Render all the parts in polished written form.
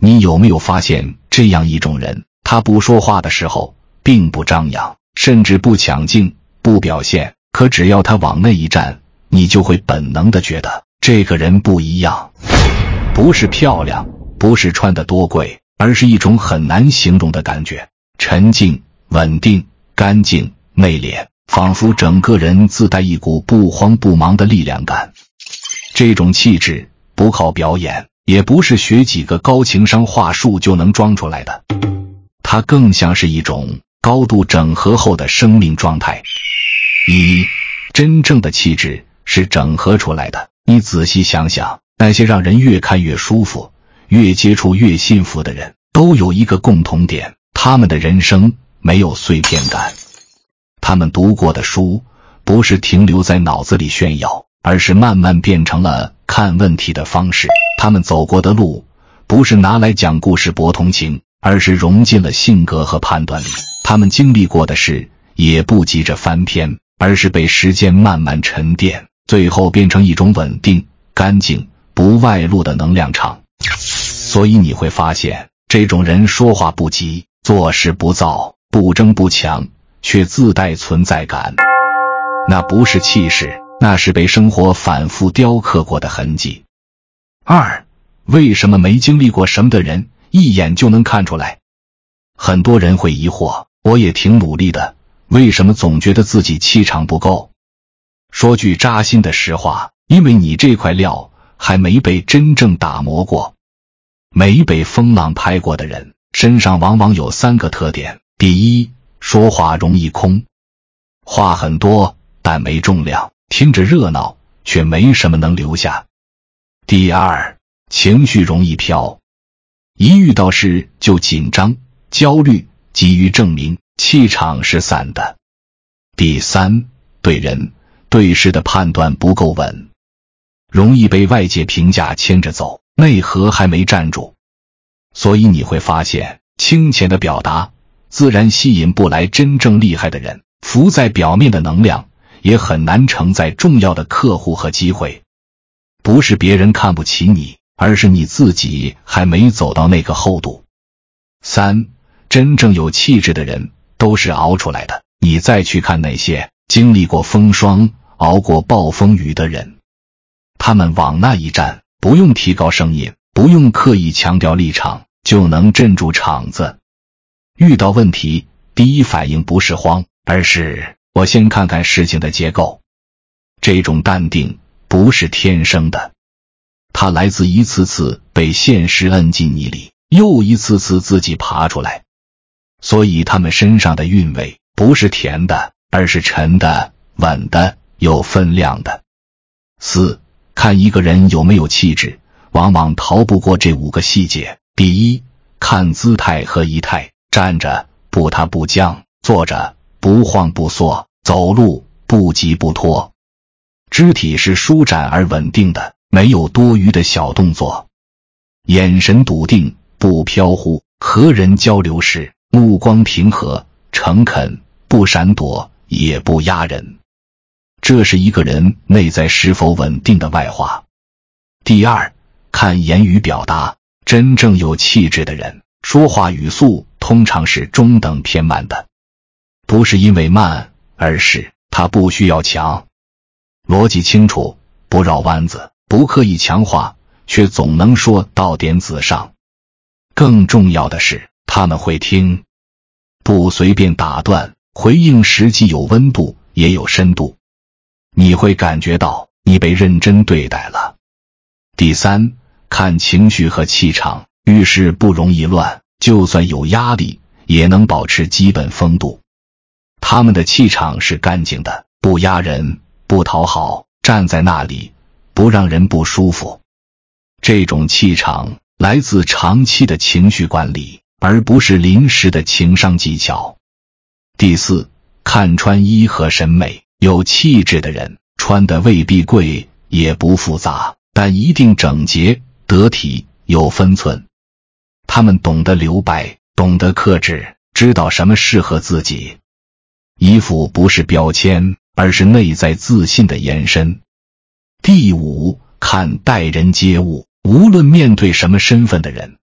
你有没有发现这样一种人，他不说话的时候并不张扬，甚至不抢镜，不表现，可只要他往那一站，你就会本能地觉得这个人不一样。不是漂亮，不是穿得多贵，而是一种很难形容的感觉，沉静、稳定、干净、内敛，仿佛整个人自带一股不慌不忙的力量感。这种气质不靠表演，也不是学几个高情商话术就能装出来的，它更像是一种高度整合后的生命状态。真正的气质是整合出来的。你仔细想想，那些让人越看越舒服、越接触越幸福的人，都有一个共同点，他们的人生没有碎片感。他们读过的书不是停留在脑子里炫耀，而是慢慢变成了看问题的方式。他们走过的路不是拿来讲故事博同情，而是融进了性格和判断里。他们经历过的事也不急着翻篇，而是被时间慢慢沉淀，最后变成一种稳定、干净、不外露的能量场。所以你会发现，这种人说话不急，做事不躁，不争不抢，却自带存在感。那不是气势，那是被生活反复雕刻过的痕迹。为什么没经历过什么的人一眼就能看出来？很多人会疑惑，我也挺努力的，为什么总觉得自己气场不够？说句扎心的实话，因为你这块料还没被真正打磨过。没被风浪拍过的人身上往往有3个特点。第一，说话容易空，话很多但没重量，听着热闹却没什么能留下。第二，情绪容易飘，一遇到事就紧张、焦虑，急于证明，气场是散的。第三，对人、对事的判断不够稳，容易被外界评价牵着走，内核还没站住。所以你会发现，清浅的表达自然吸引不来真正厉害的人，浮在表面的能量也很难承载重要的客户和机会。不是别人看不起你，而是你自己还没走到那个厚度。真正有气质的人都是熬出来的。你再去看那些经历过风霜、熬过暴风雨的人，他们往那一站，不用提高声音，不用刻意强调立场，就能镇住场子。遇到问题，第一反应不是慌，而是我先看看事情的结构。这种淡定不是天生的，它来自一次次被现实摁进泥里，又一次次自己爬出来。所以他们身上的韵味不是甜的，而是沉的、稳的、有分量的。看一个人有没有气质，往往逃不过这5个细节。第一，看姿态和仪态，站着不塌不僵，坐着不晃不缩，走路不急不拖。肢体是舒展而稳定的，没有多余的小动作。眼神笃定，不飘忽，和人交流时目光平和、诚恳，不闪躲，也不压人。这是一个人内在是否稳定的外化。第二，看言语表达，真正有气质的人，说话语速通常是中等偏慢的，不是因为慢，而是他不需要强。逻辑清楚，不绕弯子，不刻意强化，却总能说到点子上。更重要的是，他们会听，不随便打断，回应时既有温度也有深度。你会感觉到你被认真对待了。第三，看情绪和气场，遇事不容易乱，就算有压力也能保持基本风度。他们的气场是干净的，不压人，不讨好，站在那里不让人不舒服。这种气场来自长期的情绪管理，而不是临时的情商技巧。第四，看穿衣和审美，有气质的人穿的未必贵，也不复杂，但一定整洁、得体、有分寸。他们懂得留白，懂得克制，知道什么适合自己。衣服不是标签，而是内在自信的延伸。第五，看待人接物，无论面对什么身份的人，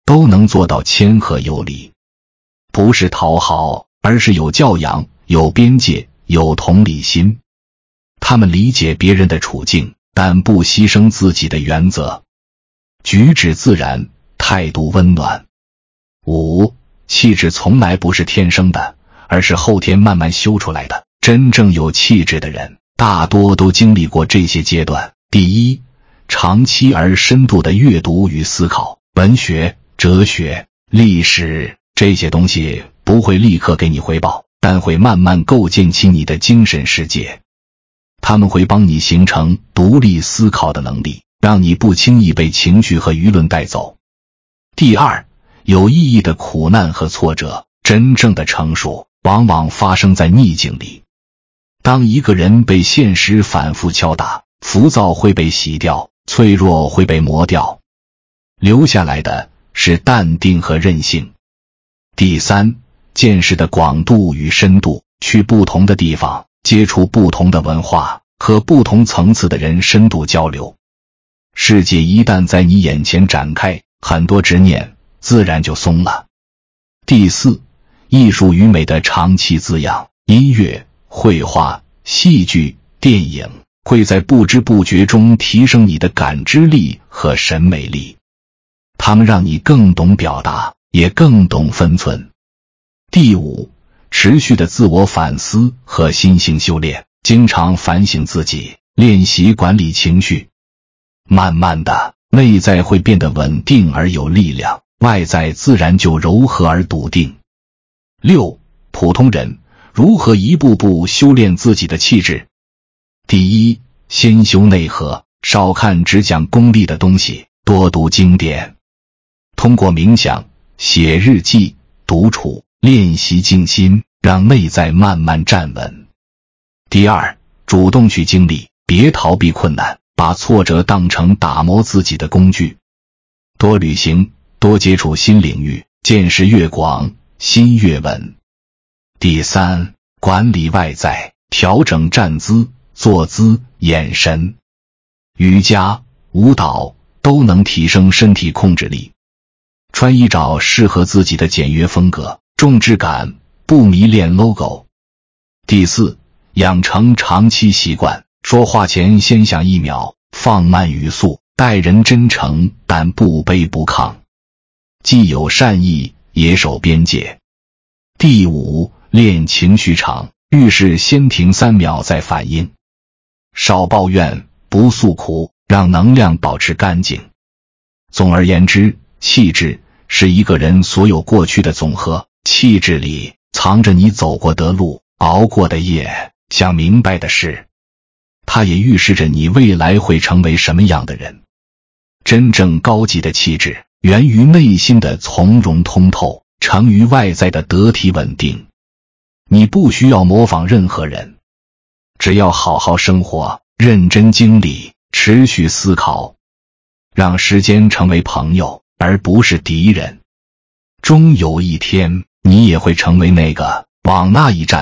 都能做到谦和有礼，不是讨好，而是有教养、有边界、有同理心。他们理解别人的处境，但不牺牲自己的原则，举止自然，态度温暖。5. 气质从来不是天生的，而是后天慢慢修出来的。真正有气质的人，大多都经历过这些阶段。第一，长期而深度的阅读与思考，文学、哲学、历史这些东西不会立刻给你回报，但会慢慢构建起你的精神世界。他们会帮你形成独立思考的能力，让你不轻易被情绪和舆论带走。第二，有意义的苦难和挫折，真正的成熟往往发生在逆境里。当一个人被现实反复敲打，浮躁会被洗掉，脆弱会被磨掉，留下来的是淡定和韧性。第三，见识的广度与深度，去不同的地方，接触不同的文化，和不同层次的人深度交流。世界一旦在你眼前展开，很多执念自然就松了。第四，艺术与美的长期滋养，音乐、绘画、戏剧、电影会在不知不觉中提升你的感知力和审美力，它们让你更懂表达，也更懂分寸。第五，持续的自我反思和心性修炼，经常反省自己，练习管理情绪。慢慢的，内在会变得稳定而有力量，外在自然就柔和而笃定。6. 普通人如何一步步修炼自己的气质？第一，先修内核，少看只讲功利的东西，多读经典。通过冥想、写日记、独处、练习静心，让内在慢慢站稳。第二，主动去经历，别逃避困难，把挫折当成打磨自己的工具。多旅行，多接触新领域，见识越广，心越稳。第三，管理外在，调整站姿、坐姿、眼神。瑜伽、舞蹈都能提升身体控制力。穿衣找适合自己的简约风格，重质感，不迷恋 logo。第四，养成长期习惯，说话前先想1秒，放慢语速，待人真诚但不卑不亢，既有善意也守边界。第五，练情绪场，遇事先停3秒再反应，少抱怨，不诉苦，让能量保持干净。总而言之，气质是一个人所有过去的总和，气质里藏着你走过的路，熬过的夜，想明白的事，它也预示着你未来会成为什么样的人。真正高级的气质源于内心的从容通透，成于外在的得体稳定。你不需要模仿任何人，只要好好生活，认真经历，持续思考，让时间成为朋友而不是敌人。终有一天，你也会成为那个往那一站